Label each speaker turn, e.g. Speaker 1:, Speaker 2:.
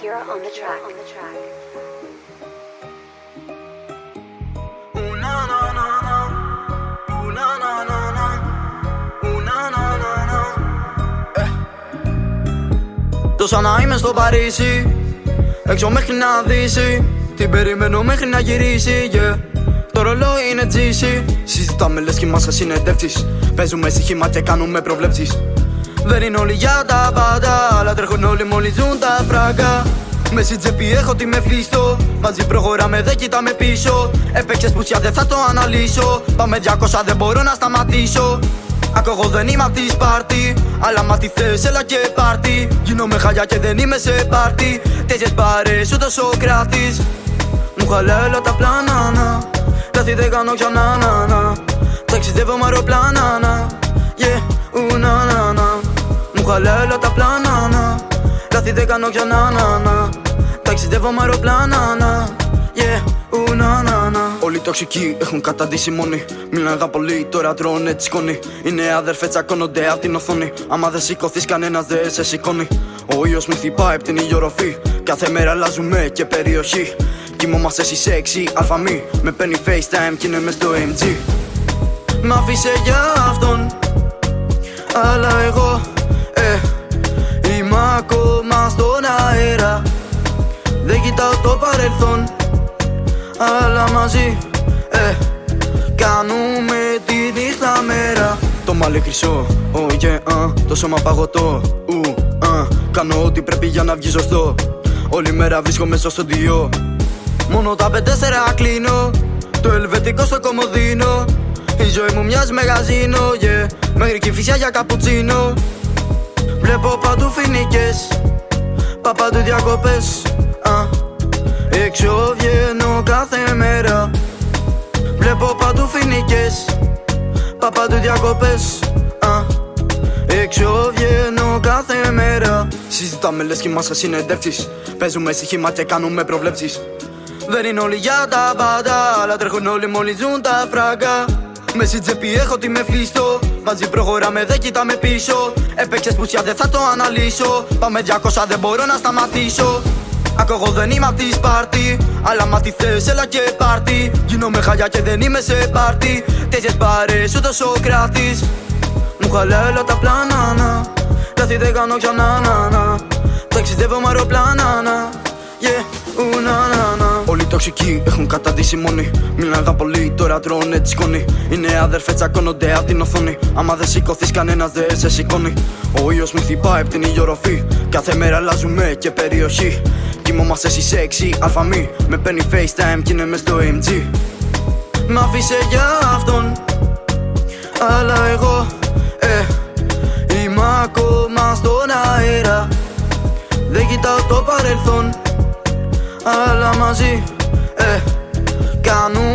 Speaker 1: Akira on the track.
Speaker 2: Τόσα να είμαι στο Παρίσι, έξω μέχρι να δύσει. Την περιμένω μέχρι να γυρίσει, yeah. Το ρολόι είναι τζίσι. Συζητάμε λες κι είμαστε συνεντεύξεις. Παίζουμε στοιχήμα και κάνουμε προβλέψεις. Δεν είναι όλοι για τα πάντα, αλλά τρέχουν όλοι μόλις ζουν τα φράγκα. Με στην τσέπη έχω τι με φλίστο. Μαζί προχωράμε, δεν κοιτάμε πίσω. Έπαιξες πουσιά, δεν θα το αναλύσω. Πάμε 200, δεν μπορώ να σταματήσω. Ακού εγώ δεν είμαι απ' τη Σπάρτη, αλλά μα τι θες, έλα και πάρτι. Γίνομαι χαλιά και δεν είμαι σε πάρτι. Τέτοιες μπάρες ούτε ο Σοκράτης. Μου χαλάει όλα τα πλάνα, να. Λάθη δεν κάνω ξανά, να. Ταξιδεύω με αεροπλάνα, να. Yeah, να, να, να. Μου χαλάει όλα τα πλάνα, να. Λάθη δεν κάνω ξανά, να. Ταξιδεύω με αεροπλάνα, να. Yeah, να, να, να. Όλοι οι τοξικοί έχουν καταντήσει μόνοι. Μιλάγα πολύ, τώρα τρώνε τη σκόνη. Οι νέοι αδερφές τσακώνονται απ' την οθόνη. Άμα δεν σηκωθείς, κανένας δεν σε σηκώνει. Ο ήλιος μου χτυπάει απ' την ηλιορροφή. Κάθε μέρα αλλάζουμε και περιοχή. Κοιμόμαστε στις 6 αλφαμή. Με παίρνει FaceTime κι είναι μες στο MG. Μ' άφησε για αυτόν, αλλά εγώ είμαι ακόμα στον αέρα. Δεν κοιτάω το παρελθόν, αλλά μαζί κάνουμε τη νύχτα μέρα. Το μαλλί χρυσό, oh yeah, το σώμα παγωτό, κάνω ό,τι πρέπει για να βγει σωστό. Όλη μέρα βρίσκομαι στο στοντιό. Μόνο τα 5-4 κλείνω. Το ελβετικό στο κομμωδίνο. Η ζωή μου μοιάζει μαγαζίνο, yeah. Μέχρι και φυσιά για καπουτσίνο. Βλέπω παντού φοινικές, παντού διακοπές, έξω βγαίνω κάθε μέρα. Βλέπω παντού φοινικές, παντού διακοπές, έξω βγαίνω κάθε μέρα. Συζητάμε λες κι είμαστε συνεντεύξεις. Παίζουμε στοιχήμα και κάνουμε προβλέψεις. Δεν είναι όλοι για τα πάντα, αλλά τρέχουν όλοι μόλις ζουν τα φράγκα. Με στην τσέπη έχω τι με φλίστο. Μαζί προχωράμε, δεν κοιτάμε πίσω. Έπαιξες πουσιά, δεν θα το αναλύσω. Πάμε 200, δεν μπορώ να σταματήσω. Ακού εγώ δεν είμαι απ' τη Σπάρτη, αλλά μα τι θες, έλα και πάρτι. Γίνομαι χαλιά και δεν είμαι σε πάρτι. Τέτοιες μπάρες ούτε ο Σοκράτης. Μου χαλάει όλα τα πλάνα, να. Λάθη δεν κάνω ξανά, να. Ταξιδεύω με αεροπλάνα, να. Yeah, να, να, να. Όλοι οι τοξικοί έχουν καταντήσει μόνοι. Μιλάγα πολύ, τώρα τρώνε τη σκόνη. Οι νέοι αδερφές τσακώνονται απ' την οθόνη. Άμα δεν σηκωθείς, κανένας δεν σε σηκώνει. Ο ήλιος μου χτυπάει απ' την ηλιορροφή. Κάθε μέρα αλλάζουμε και περιοχή. Κοιμόμαστε στις 6 αλφαμή. Με παίρνει FaceTime κι είναι μες στο MG. Μ' άφησε για αυτόν, αλλά εγώ είμαι ακόμα στον αέρα. Δεν κοιτάω το παρελθόν, αλλά μαζί κάνουμε